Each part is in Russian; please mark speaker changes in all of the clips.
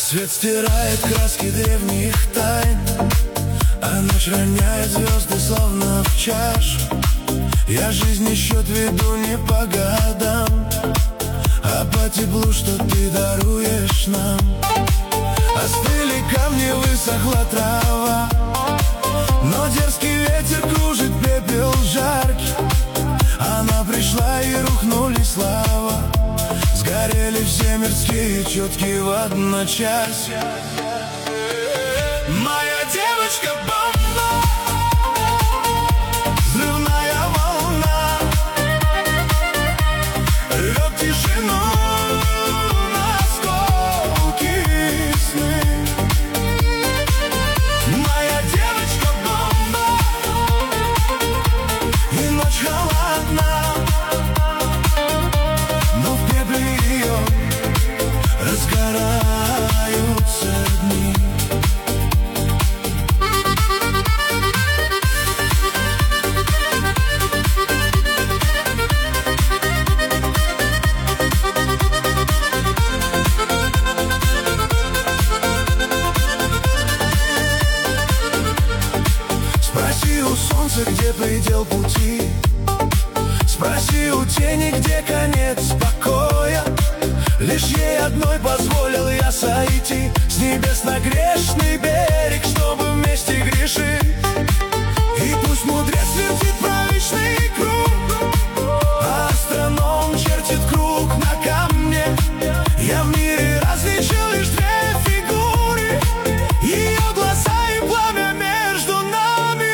Speaker 1: Рассвет стирает краски древних тайн, а ночь роняет звезды, словно в чашу. Я жизни счет веду не по годам, а по теплу, что ты даруешь нам. Остыли камни, высохла трава, но дерзкий ветер кружит пепел жаркий. Она пришла и рухнули слава, сгорели все мирские четки в одночасье. Моя девочка бомба, взрывная волна, рвет тишину на осколки сны. Моя девочка бомба, и ночь холодна, но в пепле ее разгораются дни. Спроси у солнца, где предел пути, спроси у тени, где конец покоя. Лишь ей одной позволил я сойти с небес на грешный берег, чтобы вместе грешить. И пусть мудрец вертит правильный круг, а астроном чертит круг на камне, я в мире различил лишь две фигуры, ее глаза и пламя между нами.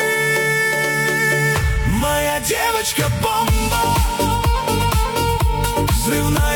Speaker 1: Моя девочка бомба, взрывная